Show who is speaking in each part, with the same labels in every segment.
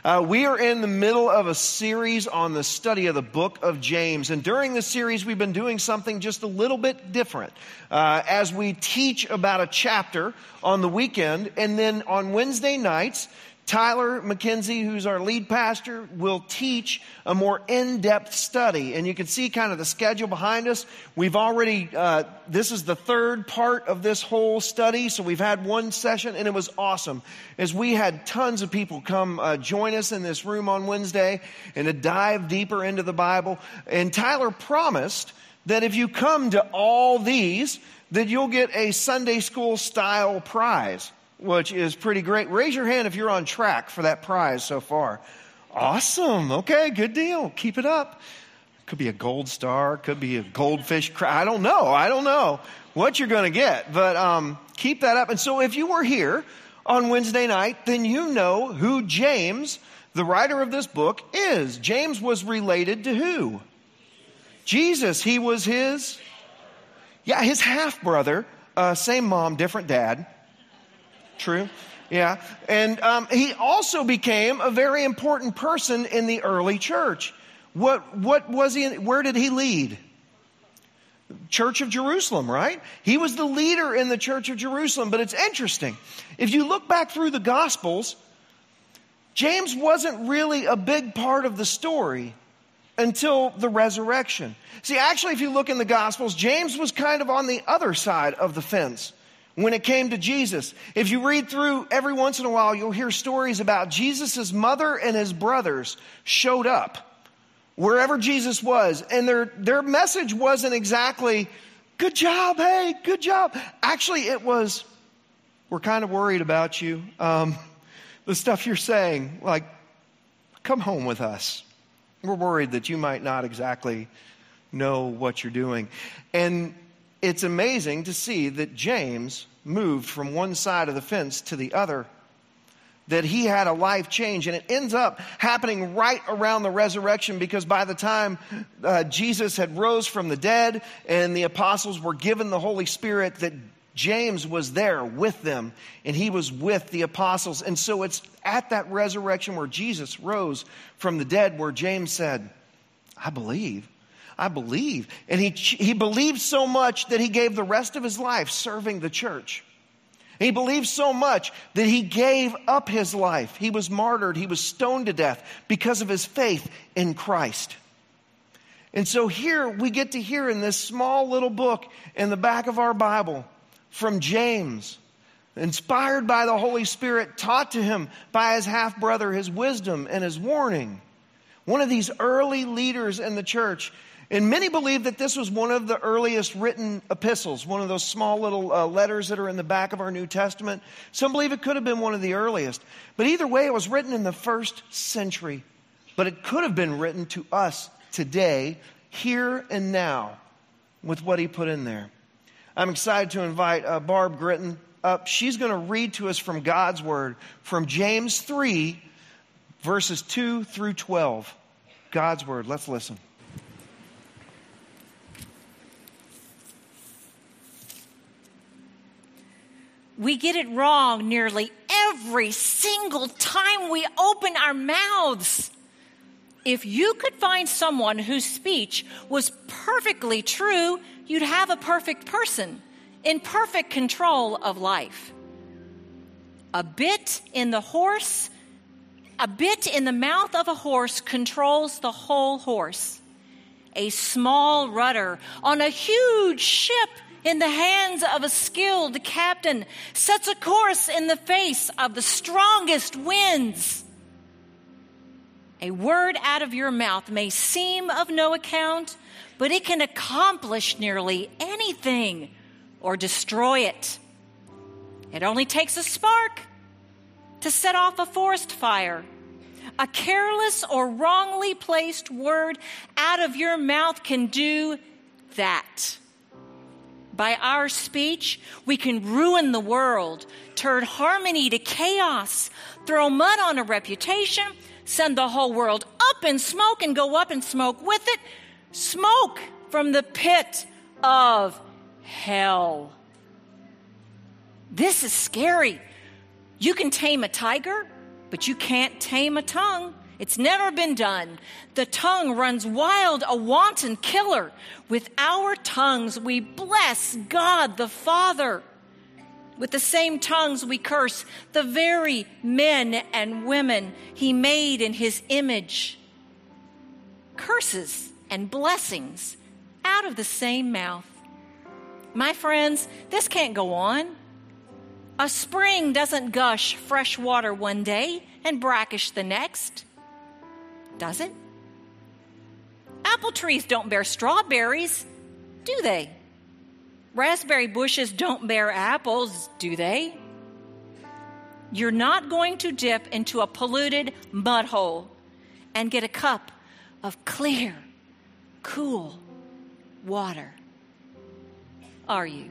Speaker 1: We are in the middle of a series on the study of the book of James. And during this series, we've been doing something just a little bit different. As we teach about a chapter on the weekend, and then on Wednesday nights, Tyler McKenzie, who's our lead pastor, will teach a more in-depth study. And you can see kind of the schedule behind us. We've already, this is the third part of this whole study. So we've had one session and it was awesome. As we had tons of people come join us in this room on Wednesday and to dive deeper into the Bible. And Tyler promised that if you come to all these, that you'll get a Sunday school style prize, which is pretty great. Raise your hand if you're on track for that prize so far. Awesome. Okay, good deal. Keep it up. Could be a gold star. Could be a goldfish. I don't know what you're going to get. But keep that up. And so if you were here on Wednesday night, then you know who James, the writer of this book, is. James was related to who? Jesus. He was his half-brother. Same mom, different dad. True. Yeah. And he also became a very important person in the early church. What was he? Where did he lead? Church of Jerusalem, right? He was the leader in the Church of Jerusalem. But it's interesting. If you look back through the Gospels, James wasn't really a big part of the story until the resurrection. See, actually, if you look in the Gospels, James was kind of on the other side of the fence when it came to Jesus. If you read through every once in a while, you'll hear stories about Jesus' mother and his brothers showed up wherever Jesus was. And their message wasn't exactly, good job, hey, good job. Actually, it was, we're kind of worried about you. The stuff you're saying, like, come home with us. We're worried that you might not exactly know what you're doing. And it's amazing to see that James moved from one side of the fence to the other, that he had a life change. And it ends up happening right around the resurrection, because by the time Jesus had rose from the dead and the apostles were given the Holy Spirit, that James was there with them and he was with the apostles. And so it's at that resurrection where Jesus rose from the dead where James said, I believe. And he believed so much that he gave the rest of his life serving the church. He believed so much that he gave up his life. He was martyred. He was stoned to death because of his faith in Christ. And so here we get to hear in this small little book in the back of our Bible from James, inspired by the Holy Spirit, taught to him by his half-brother, his wisdom and his warning. One of these early leaders in the church. And many believe that this was one of the earliest written epistles, one of those small little letters that are in the back of our New Testament. Some believe it could have been one of the earliest. But either way, it was written in the first century. But it could have been written to us today, here and now, with what he put in there. I'm excited to invite Barb Gritton up. She's going to read to us from God's Word, from James 3, verses 2 through 12. God's Word. Let's listen.
Speaker 2: We get it wrong nearly every single time we open our mouths. If you could find someone whose speech was perfectly true, you'd have a perfect person in perfect control of life. A bit in the mouth of a horse controls the whole horse. A small rudder on a huge ship in the hands of a skilled captain sets a course in the face of the strongest winds. A word out of your mouth may seem of no account, but it can accomplish nearly anything or destroy it. It only takes a spark to set off a forest fire. A careless or wrongly placed word out of your mouth can do that. By our speech, we can ruin the world, turn harmony to chaos, throw mud on a reputation, send the whole world up in smoke and go up in smoke with it. Smoke from the pit of hell. This is scary. You can tame a tiger, But you can't tame a tongue. It's never been done. The tongue runs wild, a wanton killer. With our tongues we bless God the Father. With the same tongues we curse the very men and women He made in His image. Curses and blessings out of the same mouth. My friends, this can't go on. A spring doesn't gush fresh water one day and brackish the next, does it? Apple trees don't bear strawberries, do they? Raspberry bushes don't bear apples, do they? You're not going to dip into a polluted mud hole and get a cup of clear, cool water, are you?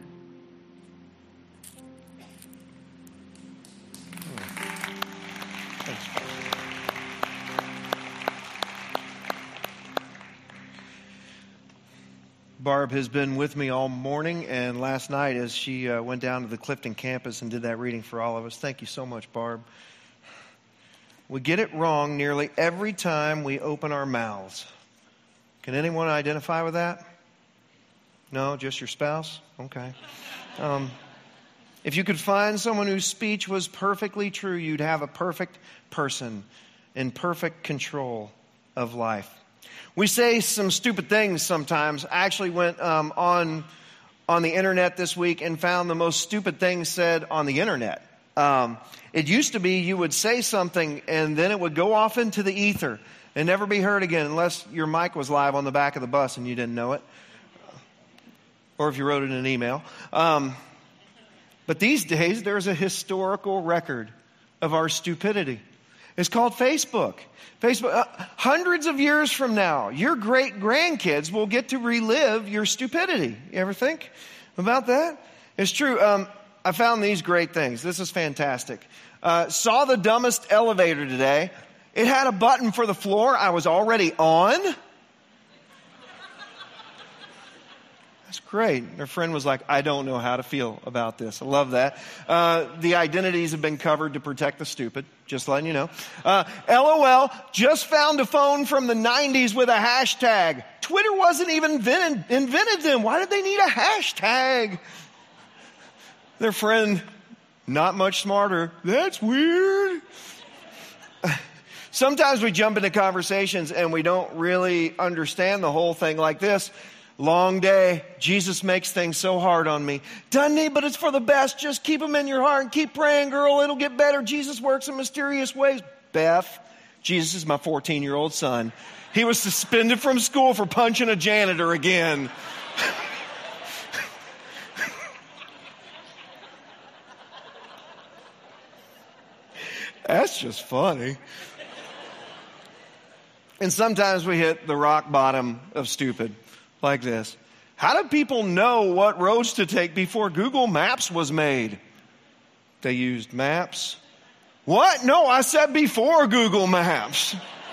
Speaker 1: Barb has been with me all morning and last night as she went down to the Clifton campus and did that reading for all of us. Thank you so much, Barb. We get it wrong nearly every time we open our mouths. Can anyone identify with that? No, just your spouse? Okay. If you could find someone whose speech was perfectly true, you'd have a perfect person in perfect control of life. We say some stupid things sometimes. I actually went on the internet this week and found the most stupid things said on the internet. It used to be you would say something and then it would go off into the ether and never be heard again unless your mic was live on the back of the bus and you didn't know it. Or if you wrote it in an email. But these days, there's a historical record of our stupidity. It's called Facebook. Facebook, hundreds of years from now, your great-grandkids will get to relive your stupidity. You ever think about that? It's true. I found these great things. This is fantastic. Saw the dumbest elevator today. It had a button for the floor I was already on. That's great. Their friend was like, I don't know how to feel about this. I love that. The identities have been covered to protect the stupid. Just letting you know. LOL, just found a phone from the 90s with a hashtag. Twitter wasn't even invented then. Why did they need a hashtag? Their friend, not much smarter. That's weird. Sometimes we jump into conversations and we don't really understand the whole thing like this. Long day. Jesus makes things so hard on me. Doesn't he? But it's for the best. Just keep him in your heart and keep praying, girl. It'll get better. Jesus works in mysterious ways. Beth, Jesus is my 14-year-old son. He was suspended from school for punching a janitor again. That's just funny. And sometimes we hit the rock bottom of stupid. Like this. How did people know what roads to take before Google Maps was made? They used maps. What? No, I said before Google Maps.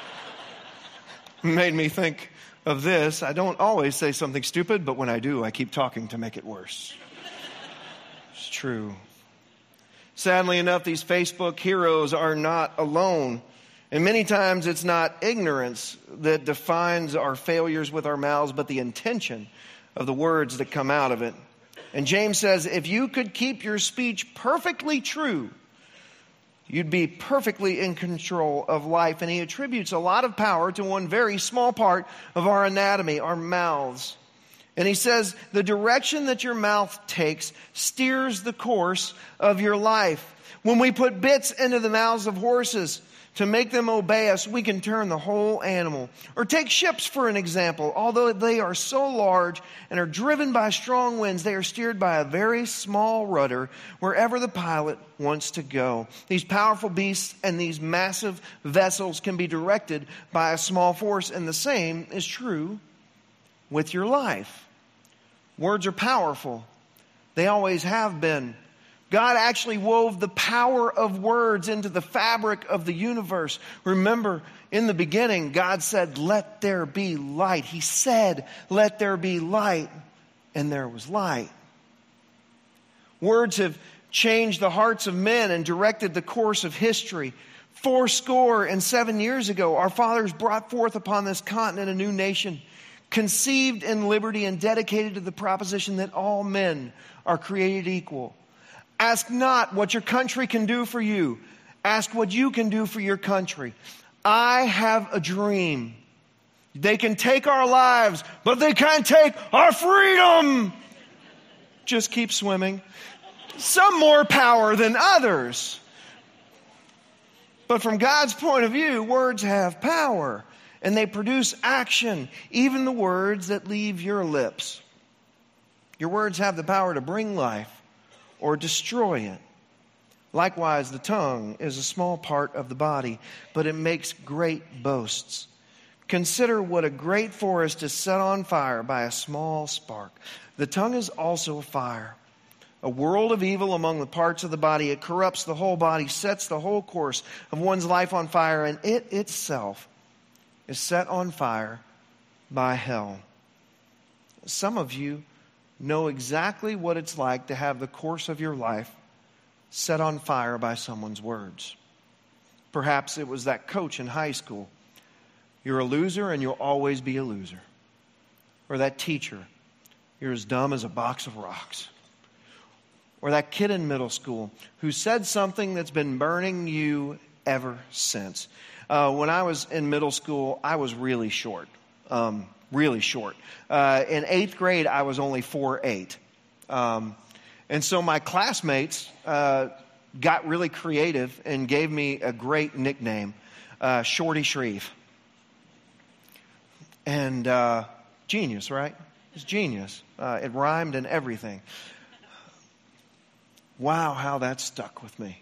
Speaker 1: Made me think of this. I don't always say something stupid, but when I do, I keep talking to make it worse. It's true. Sadly enough, these Facebook heroes are not alone. And many times it's not ignorance that defines our failures with our mouths, but the intention of the words that come out of it. And James says, if you could keep your speech perfectly true, you'd be perfectly in control of life. And he attributes a lot of power to one very small part of our anatomy, our mouths. And he says, the direction that your mouth takes steers the course of your life. When we put bits into the mouths of horses to make them obey us, we can turn the whole animal. Or take ships for an example. Although they are so large and are driven by strong winds, they are steered by a very small rudder wherever the pilot wants to go. These powerful beasts and these massive vessels can be directed by a small force, and the same is true with your life. Words are powerful. They always have been. God actually wove the power of words into the fabric of the universe. Remember, in the beginning, God said, let there be light. He said, let there be light, and there was light. Words have changed the hearts of men and directed the course of history. 407 years ago, our fathers brought forth upon this continent a new nation, conceived in liberty and dedicated to the proposition that all men are created equal. Ask not what your country can do for you. Ask what you can do for your country. I have a dream. They can take our lives, but they can't take our freedom. Just keep swimming. Some more power than others. But from God's point of view, words have power, and they produce action, even the words that leave your lips. Your words have the power to bring life or destroy it. Likewise, the tongue is a small part of the body, but it makes great boasts. Consider what a great forest is set on fire by a small spark. The tongue is also a fire, a world of evil among the parts of the body. It corrupts the whole body, sets the whole course of one's life on fire, and it itself is set on fire by hell. Some of you know exactly what it's like to have the course of your life set on fire by someone's words. Perhaps it was that coach in high school. You're a loser and you'll always be a loser. Or that teacher. You're as dumb as a box of rocks. Or that kid in middle school who said something that's been burning you ever since. When I was in middle school, I was really short. Really short. In 8th grade, I was only 4'8". And so my classmates got really creative and gave me a great nickname, Shorty Shreve. And genius, right? It's genius. It rhymed and everything. Wow, how that stuck with me.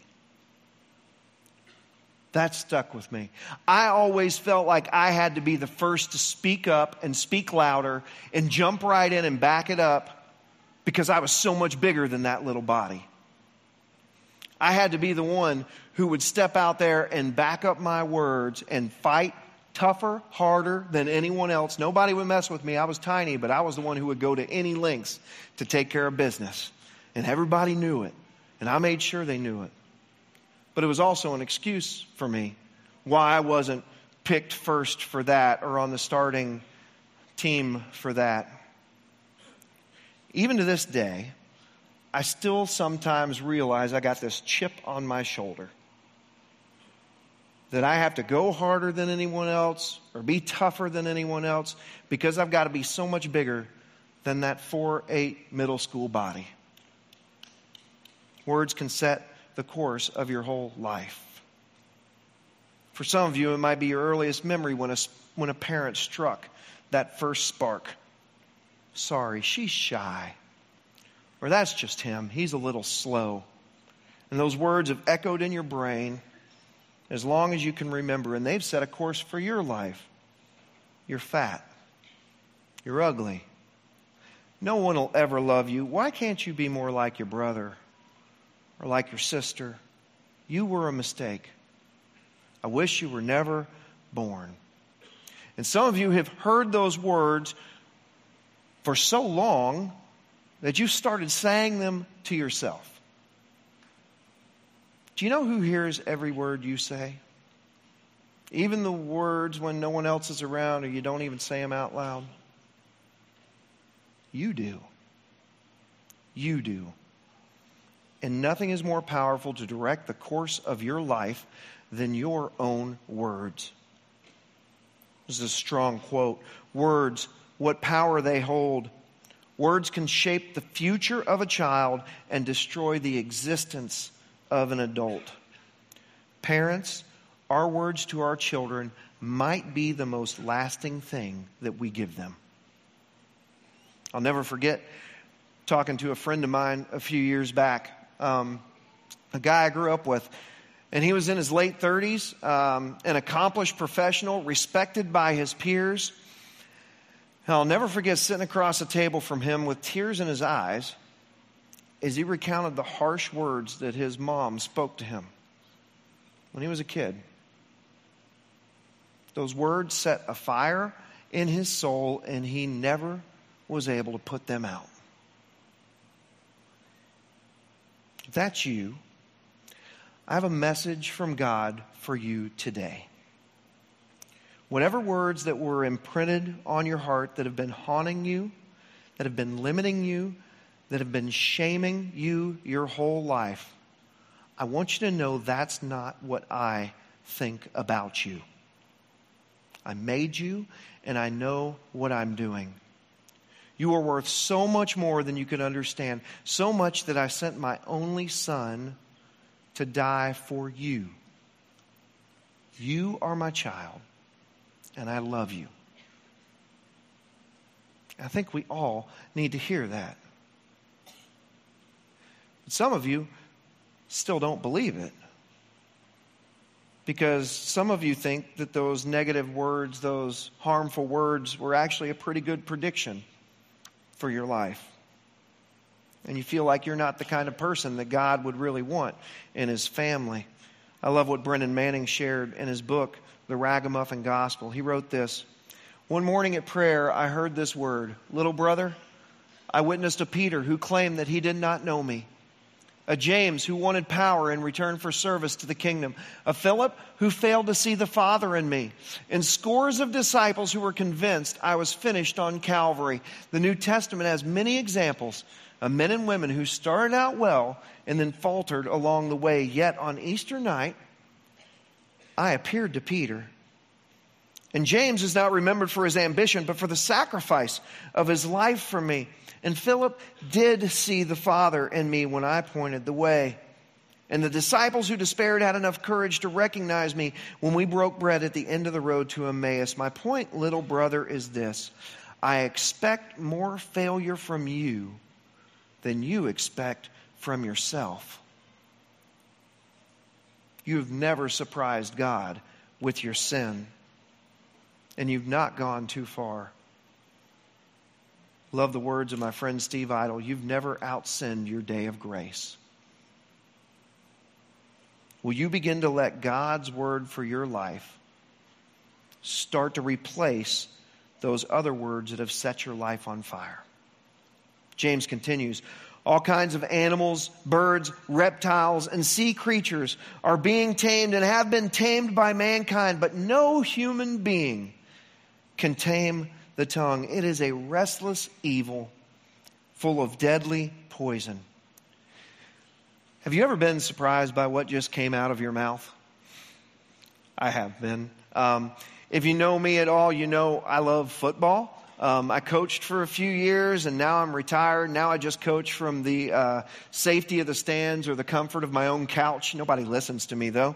Speaker 1: That stuck with me. I always felt like I had to be the first to speak up and speak louder and jump right in and back it up because I was so much bigger than that little body. I had to be the one who would step out there and back up my words and fight tougher, harder than anyone else. Nobody would mess with me. I was tiny, but I was the one who would go to any lengths to take care of business. And everybody knew it. And I made sure they knew it. But it was also an excuse for me why I wasn't picked first for that or on the starting team for that. Even to this day, I still sometimes realize I got this chip on my shoulder. That I have to go harder than anyone else or be tougher than anyone else because I've got to be so much bigger than that 4'8" middle school body. Words can set the course of your whole life. For some of you, it might be your earliest memory when a parent struck that first spark. Sorry, she's shy. Or that's just him. He's a little slow. And those words have echoed in your brain as long as you can remember. And they've set a course for your life. You're fat. You're ugly. No one will ever love you. Why can't you be more like your brother or like your sister? You were a mistake. I wish you were never born. And some of you have heard those words for so long that you started saying them to yourself. Do you know who hears every word you say? Even the words when no one else is around or you don't even say them out loud. You do. You do. And nothing is more powerful to direct the course of your life than your own words. This is a strong quote. Words, what power they hold. Words can shape the future of a child and destroy the existence of an adult. Parents, our words to our children might be the most lasting thing that we give them. I'll never forget talking to a friend of mine a few years back, a guy I grew up with, and he was in his late 30s, an accomplished professional, respected by his peers. And I'll never forget sitting across the table from him with tears in his eyes as he recounted the harsh words that his mom spoke to him when he was a kid. Those words set a fire in his soul, and he never was able to put them out. If that's you, I have a message from God for you today. Whatever words that were imprinted on your heart that have been haunting you, that have been limiting you, that have been shaming you your whole life, I want you to know that's not what I think about you. I made you, and I know what I'm doing. You are worth so much more than you could understand, so much that I sent my only son to die for you. You are my child, and I love you. I think we all need to hear that. But some of you still don't believe it, because some of you think that those negative words, those harmful words, were actually a pretty good prediction for your life. And you feel like you're not the kind of person that God would really want in His family. I love what Brennan Manning shared in his book, The Ragamuffin Gospel. He wrote this: "One morning at prayer, I heard this word, 'Little brother.' I witnessed a Peter who claimed that he did not know me, a James who wanted power in return for service to the kingdom, a Philip who failed to see the Father in me, and scores of disciples who were convinced I was finished on Calvary. The New Testament has many examples of men and women who started out well and then faltered along the way. Yet on Easter night, I appeared to Peter. And James is not remembered for his ambition, but for the sacrifice of his life for me. And Philip did see the Father in me when I pointed the way. And the disciples who despaired had enough courage to recognize me when we broke bread at the end of the road to Emmaus. My point, little brother, is this: I expect more failure from you than you expect from yourself. You've never surprised God with your sin, and you've not gone too far. Love the words of my friend Steve Idle: you've never outsinned your day of grace. Will you begin to let God's word for your life start to replace those other words that have set your life on fire? James continues, all kinds of animals, birds, reptiles, and sea creatures are being tamed and have been tamed by mankind, but no human being can tame the tongue. It is a restless evil full of deadly poison. Have you ever been surprised by what just came out of your mouth? I have been. If you know me at all, you know I love football. I coached for a few years, and now I'm retired. Now I just coach from the safety of the stands or the comfort of my own couch. Nobody listens to me, though.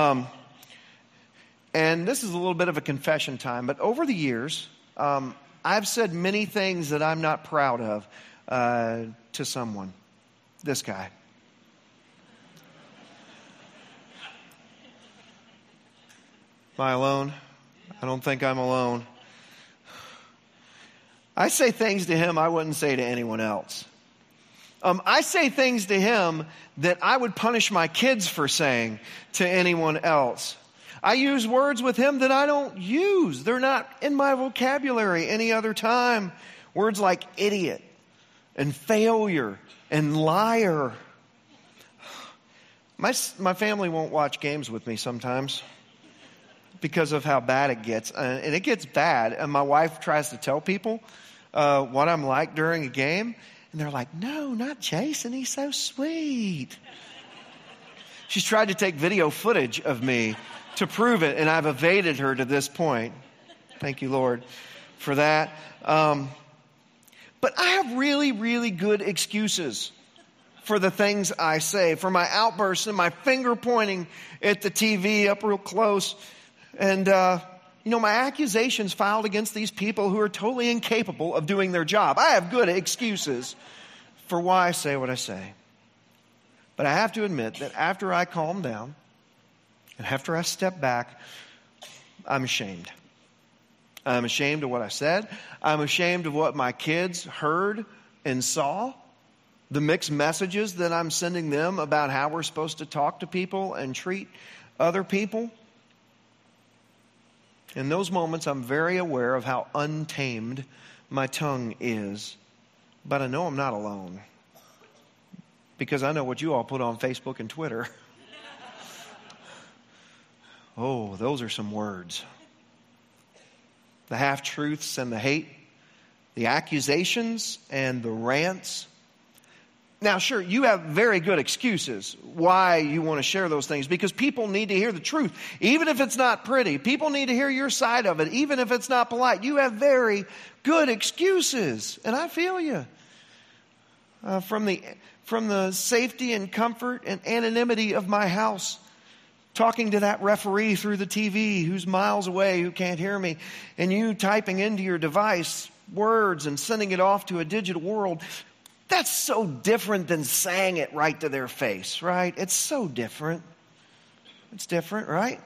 Speaker 1: And this is a little bit of a confession time, but over the years, I've said many things that I'm not proud of to someone. This guy. Am I alone? I don't think I'm alone. I say things to him I wouldn't say to anyone else. I say things to him that I would punish my kids for saying to anyone else. I use words with him that I don't use. They're not in my vocabulary any other time. Words like idiot and failure and liar. My family won't watch games with me sometimes because of how bad it gets. And it gets bad. And my wife tries to tell people what I'm like during a game. And they're like, no, not Jason. He's so sweet. She's tried to take video footage of me to prove it, and I've evaded her to this point. Thank you, Lord, for that. But I have really, really good excuses for the things I say, for my outbursts and my finger pointing at the TV up real close. And, my accusations filed against these people who are totally incapable of doing their job. I have good excuses for why I say what I say. But I have to admit that after I calm down and after I step back, I'm ashamed. I'm ashamed of what I said. I'm ashamed of what my kids heard and saw. The mixed messages that I'm sending them about how we're supposed to talk to people and treat other people. In those moments, I'm very aware of how untamed my tongue is. But I know I'm not alone, because I know what you all put on Facebook and Twitter. Oh, those are some words. The half-truths and the hate, the accusations and the rants. Now, sure, you have very good excuses why you want to share those things, because people need to hear the truth, even if it's not pretty. People need to hear your side of it, even if it's not polite. You have very good excuses, and I feel you. From the safety and comfort and anonymity of my house, talking to that referee through the TV who's miles away, who can't hear me, and you typing into your device words and sending it off to a digital world. That's so different than saying it right to their face, right? It's so different. It's different, right?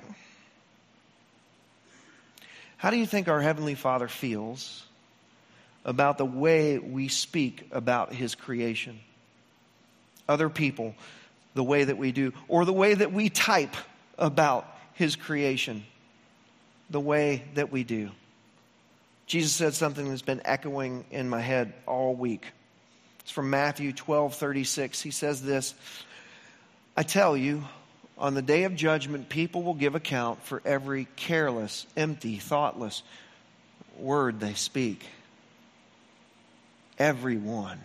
Speaker 1: How do you think our Heavenly Father feels about the way we speak about His creation? Other people, the way that we do, or the way that we type about His creation, the way that we do. Jesus said something that's been echoing in my head all week. It's from Matthew 12:36. He says this, I tell you, on the day of judgment, people will give account for every careless, empty, thoughtless word they speak. Everyone.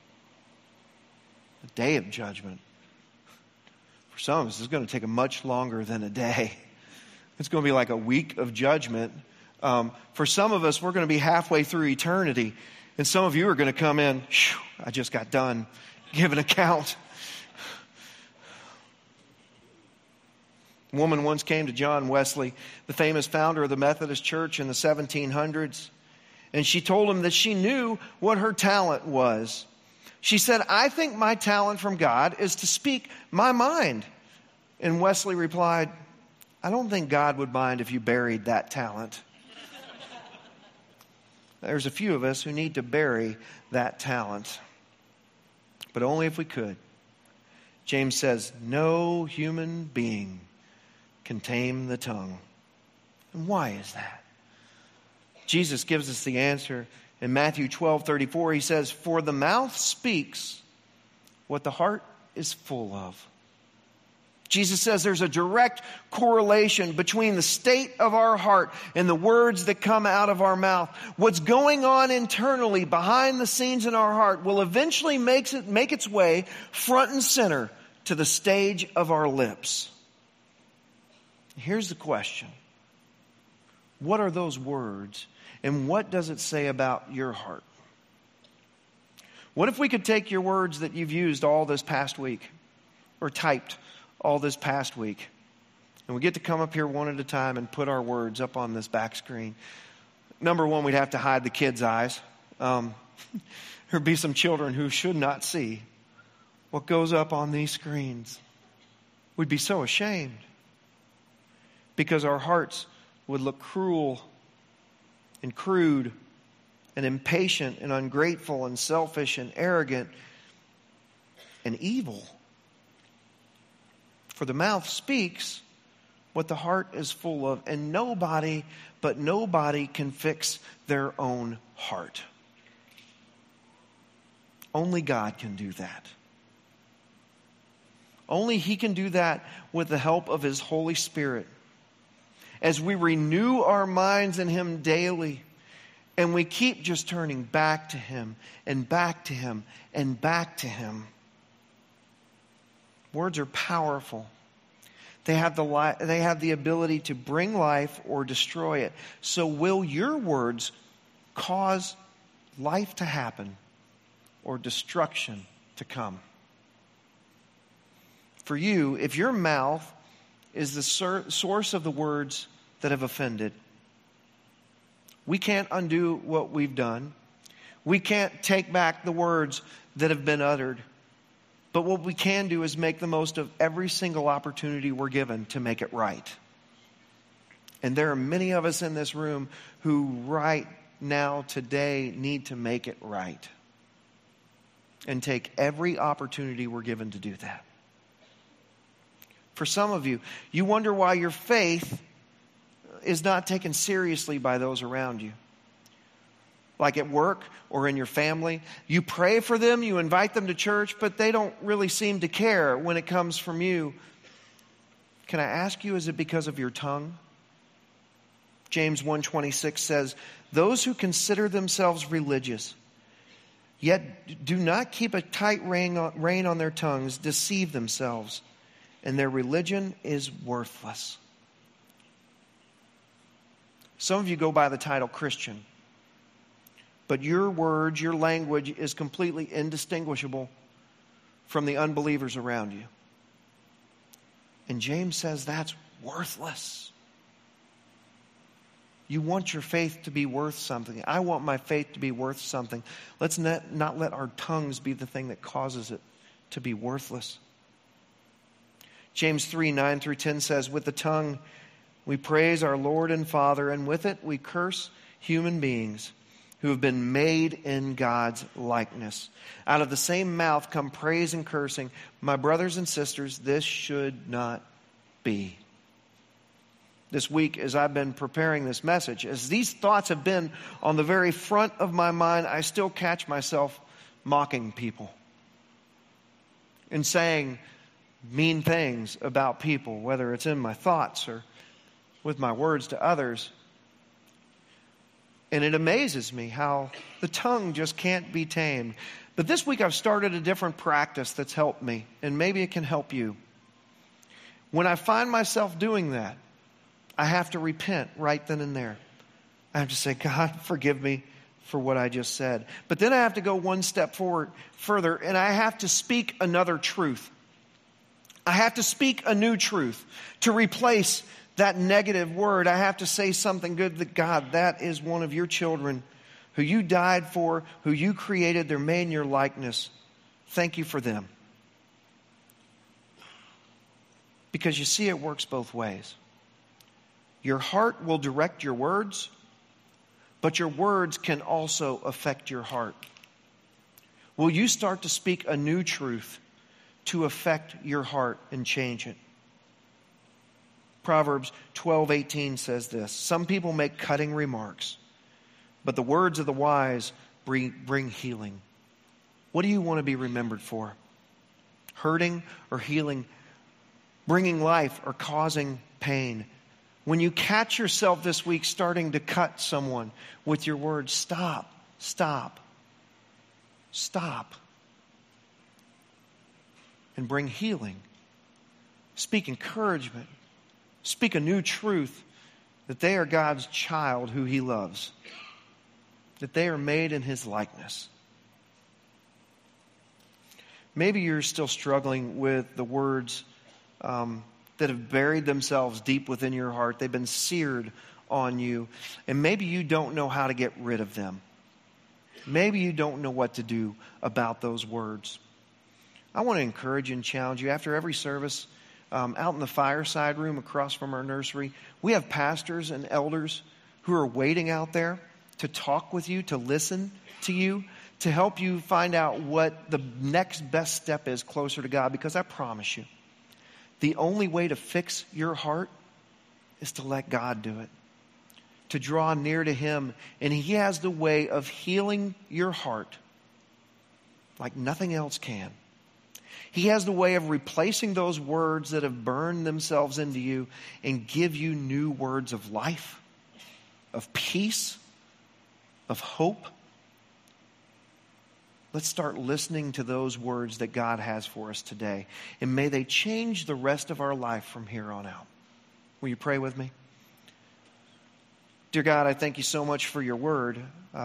Speaker 1: The day of judgment. For some of us, it's going to take much longer than a day. It's going to be like a week of judgment. For some of us, we're going to be halfway through eternity. And some of you are going to come in, I just got done, give an account. A woman once came to John Wesley, the famous founder of the Methodist Church in the 1700s. And she told him that she knew what her talent was. She said, I think my talent from God is to speak my mind. And Wesley replied, I don't think God would mind if you buried that talent. There's a few of us who need to bury that talent, but only if we could. James says, no human being can tame the tongue. And why is that? Jesus gives us the answer in Matthew 12:34. He says, for the mouth speaks what the heart is full of. Jesus says there's a direct correlation between the state of our heart and the words that come out of our mouth. What's going on internally behind the scenes in our heart will eventually make its way front and center to the stage of our lips. Here's the question. What are those words, and what does it say about your heart? What if we could take your words that you've used all this past week, or typed all this past week, and we get to come up here one at a time and put our words up on this back screen? Number one, we'd have to hide the kids' eyes. There'd be some children who should not see what goes up on these screens. We'd be so ashamed because our hearts would look cruel and crude and impatient and ungrateful and selfish and arrogant and evil. For the mouth speaks what the heart is full of, and nobody can fix their own heart. Only God can do that. Only He can do that with the help of His Holy Spirit. As we renew our minds in Him daily, and we keep just turning back to Him and back to Him and back to Him. Words are powerful. They have the ability to bring life or destroy it. So will your words cause life to happen or destruction to come? For you, if your mouth is the source of the words that have offended, we can't undo what we've done. We can't take back the words that have been uttered. But what we can do is make the most of every single opportunity we're given to make it right. And there are many of us in this room who right now, today, need to make it right. And take every opportunity we're given to do that. For some of you, you wonder why your faith is not taken seriously by those around you. Like at work or in your family. You pray for them, you invite them to church, but they don't really seem to care when it comes from you. Can I ask you, is it because of your tongue? James 1:26 says, those who consider themselves religious, yet do not keep a tight rein on their tongues, deceive themselves, and their religion is worthless. Some of you go by the title Christian, but your words, your language is completely indistinguishable from the unbelievers around you. And James says that's worthless. You want your faith to be worth something. I want my faith to be worth something. Let's not let our tongues be the thing that causes it to be worthless. James 3:9-10 says, with the tongue we praise our Lord and Father, and with it we curse human beings who have been made in God's likeness. Out of the same mouth come praise and cursing. My brothers and sisters, this should not be. This week, as I've been preparing this message, as these thoughts have been on the very front of my mind, I still catch myself mocking people and saying mean things about people, whether it's in my thoughts or with my words to others. And it amazes me how the tongue just can't be tamed. But this week I've started a different practice that's helped me, and maybe it can help you. When I find myself doing that, I have to repent right then and there. I have to say, God, forgive me for what I just said. But then I have to go one step further, and I have to speak another truth. I have to speak a new truth to replace that negative word. I have to say something good, that God, that is one of your children who you died for, who you created. They're made in your likeness. Thank you for them. Because you see, it works both ways. Your heart will direct your words, but your words can also affect your heart. Will you start to speak a new truth to affect your heart and change it? Proverbs 12:18 says this, some people make cutting remarks, but the words of the wise bring healing. What do you want to be remembered for? Hurting or healing? Bringing life or causing pain? When you catch yourself this week starting to cut someone with your words, stop. And bring healing. Speak encouragement. Speak a new truth that they are God's child who He loves. That they are made in His likeness. Maybe you're still struggling with the words that have buried themselves deep within your heart. They've been seared on you. And maybe you don't know how to get rid of them. Maybe you don't know what to do about those words. I want to encourage you and challenge you. After every service, out in the fireside room across from our nursery, we have pastors and elders who are waiting out there to talk with you, to listen to you, to help you find out what the next best step is closer to God. Because I promise you, the only way to fix your heart is to let God do it. To draw near to Him. And He has the way of healing your heart like nothing else can. He has the way of replacing those words that have burned themselves into you and give you new words of life, of peace, of hope. Let's start listening to those words that God has for us today. And may they change the rest of our life from here on out. Will you pray with me? Dear God, I thank you so much for your word.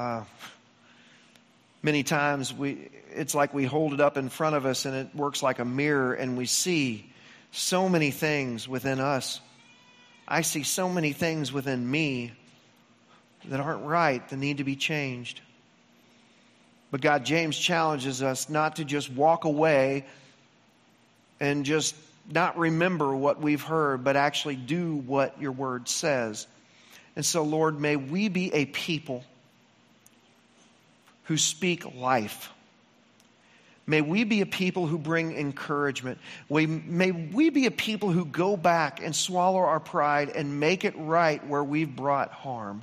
Speaker 1: Many times it's like we hold it up in front of us and it works like a mirror and we see so many things within us. I see so many things within me that aren't right, that need to be changed. But God, James challenges us not to just walk away and just not remember what we've heard, but actually do what your word says. And so, Lord, may we be a people who speak life. May we be a people who bring encouragement. May we be a people who go back and swallow our pride and make it right where we've brought harm.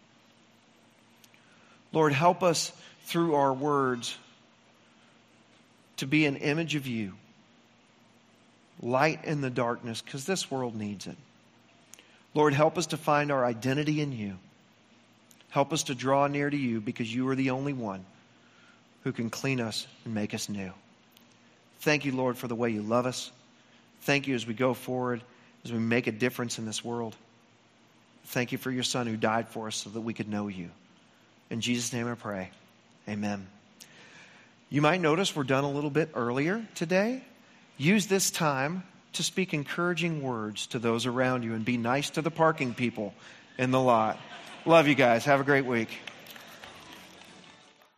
Speaker 1: Lord, help us through our words to be an image of you. light in the darkness, because this world needs it. Lord, help us to find our identity in you. Help us to draw near to you, because you are the only one who can clean us and make us new. Thank you, Lord, for the way you love us. Thank you as we go forward, as we make a difference in this world. Thank you for your Son who died for us so that we could know you. In Jesus' name I pray. Amen. You might notice we're done a little bit earlier today. Use this time to speak encouraging words to those around you and be nice to the parking people in the lot. Love you guys. Have a great week.